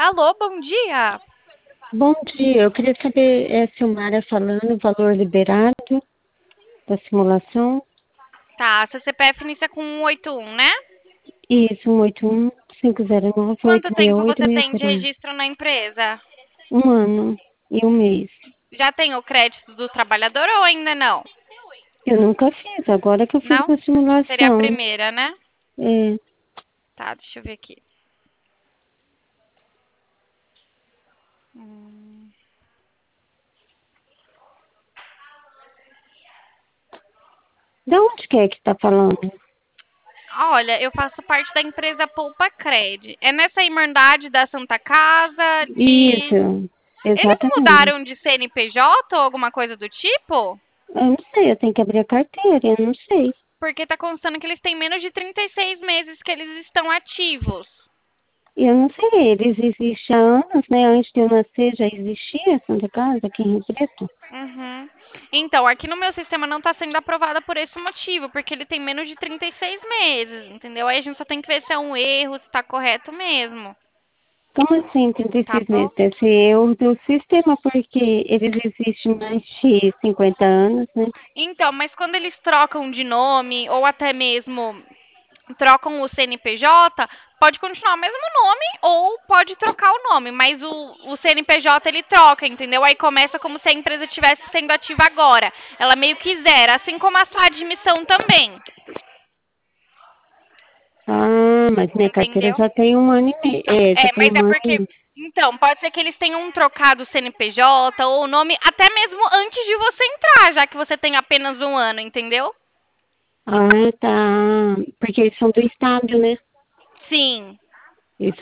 Alô, bom dia. Bom dia, eu queria saber, Silmara falando, valor liberado da simulação. Tá, seu CPF inicia com 181, né? Isso, 181-509-868-61. Quanto tempo você tem de registro na empresa? Um ano e um mês. Já tem o crédito do trabalhador ou ainda não? Eu nunca fiz, agora que eu fiz Não? uma Seria a simulação. primeira, né? É, Tá, deixa eu ver aqui. Hum. da onde que é que tá falando? Olha, eu faço parte da empresa Poupa Cred. É nessa Irmandade da Santa Casa de... Isso, Eles exatamente. mudaram de CNPJ ou alguma coisa do tipo? Eu não sei, eu tenho que abrir a carteira, eu não sei. Porque tá constando que eles têm menos de 36 meses que eles estão ativos. Eu não sei, eles existem há anos, né? Antes de eu nascer já existia a Santa Casa aqui em Rio Preto. Uhum. Então, aqui no meu sistema não está sendo aprovada por esse motivo, porque ele tem menos de 36 meses, entendeu? Aí a gente só tem que ver se é um erro, se está correto mesmo, Como assim, tá 36 bom? meses? Deve ser erro do sistema, porque eles existem mais de 50 anos, né? Então, mas quando eles trocam de nome ou até mesmo trocam o CNPJ, pode continuar o mesmo nome ou pode trocar o nome, mas o CNPJ ele troca, entendeu? Aí começa como se a empresa estivesse sendo ativa agora. Ela meio que zera, assim como a sua admissão também, Ah, mas minha carteira entendeu? já tem um ano e meio. É, já É, tem mas um é ano e porque. meio. Então, pode ser que eles tenham trocado o CNPJ ou o nome até mesmo antes de você entrar, já que você tem apenas um ano, entendeu? Ah, tá. Porque eles são do estado, né? Sim.